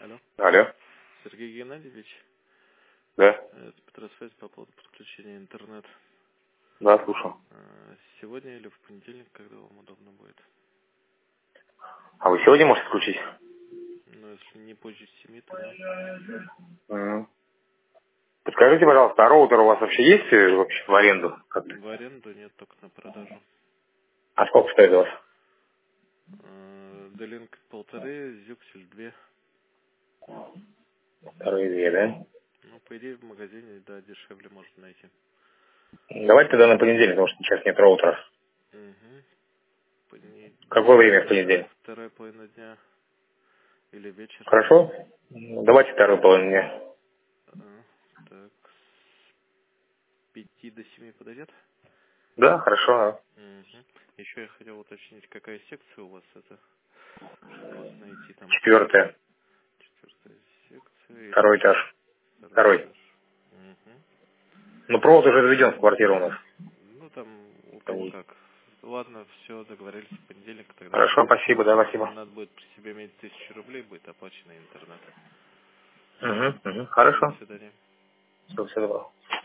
Алло. Алло. Сергей Геннадьевич, Да. это Петросвязь по поводу подключения интернета. Да, слушаю. Сегодня или в понедельник, когда вам удобно будет? А вы сегодня можете включить? Ну, если не позже 7, то да. Мгм. Подскажите, пожалуйста, а роутер у вас вообще есть вообще в аренду? В аренду нет, только на продажу. А сколько стоит у вас? D-Link 1,5, Зюксель 2. Вторые две, да? Ну, по идее, в магазине, да, дешевле можно найти. Давайте тогда на понедельник, потому что сейчас нет роутера. Угу. Какое время в Понедельник, понедельник? вторая половина дня или вечер. Хорошо? Давайте вторую половину дня. Так, с 5 до 7 подойдет? Да, хорошо. Угу. Еще я хотел уточнить, какая секция у вас это, чтобы вас найти там. Четвертое. 4-я секция или Второй этаж. второй Второй. этаж. Угу. Ну, провод уже заведен в квартиру у нас. Ну там у кого как. Ладно, все, договорились в понедельник, тогда Хорошо, приду. спасибо, да, спасибо. Надо будет при себе иметь 1000 рублей, будет оплачено интернет. Угу, Все, до хорошо. свидания. Всего доброго.